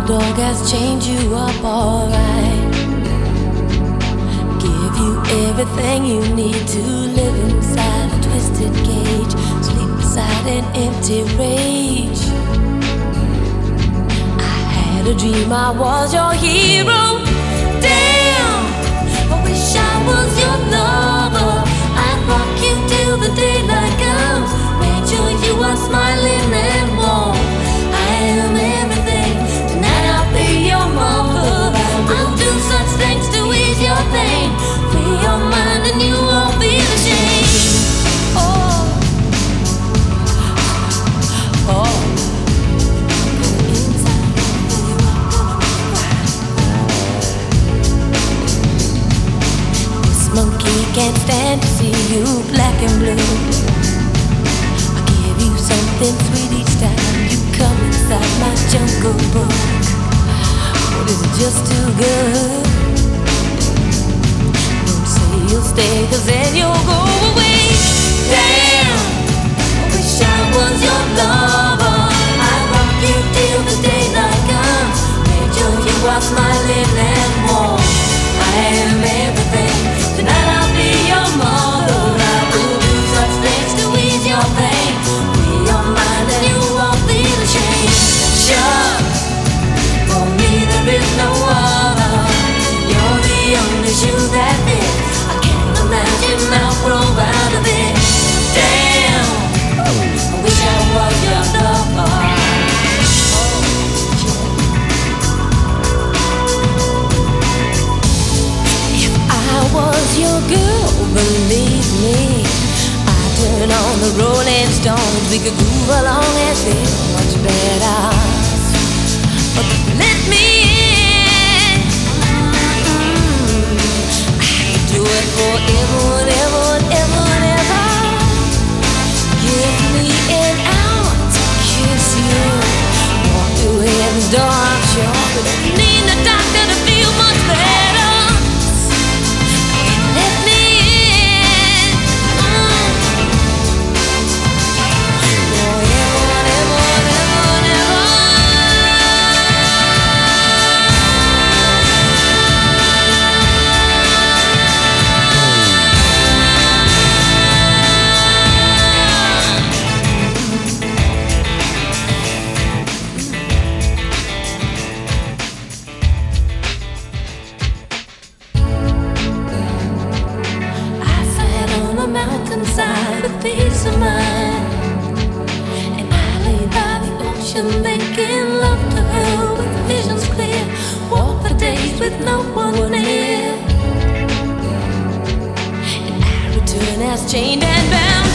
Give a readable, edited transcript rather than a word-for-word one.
dog has chained you up alright. Give you everything you need to live inside a twisted cage. Sleep beside an empty rage. I had a dream I was your hero. Damn, I wish I was your lover. I'd rock you till the daylight comes. Make sure you are smiling and warm. I am everything. Tonight I'll be your mother. I'll do such things to ease your pain. Free your mind and you won't feel ashamed. Oh, oh. This monkey can't stand to see you black and blue. I give you something sweet each time you come inside my jungle book. But is it just too good? Don't say you'll stay, 'cause then you'll go away. Damn, I wish I was your lover. I'd rock you till the daylight comes. Make sure you are smiling and warm. I am everything. Tonight I'll be your mother. I will do such things to ease your pain. Free your mind and you won't feel ashamed. Shucks, for me there is no other. You're the only shoe that fits. I can't imagine I'll grow out of it. Damn, I wish I was your lover. If I was your girl, believe me, I'd turn on the Rolling Stones. We could groove along and feel much better. But let me in. I could do it forever, whatever, whatever, whatever. Give me an hour to kiss you. Walk through heaven's door, I'm sure. We don't need a doctor to feel much better. Let me in. Forever, whatever, whatever, whatever. I sat on a mountainside with peace of mind, and I lay by the ocean making love to her with visions clear. Walk for days with no one near, and I return as chained and bound.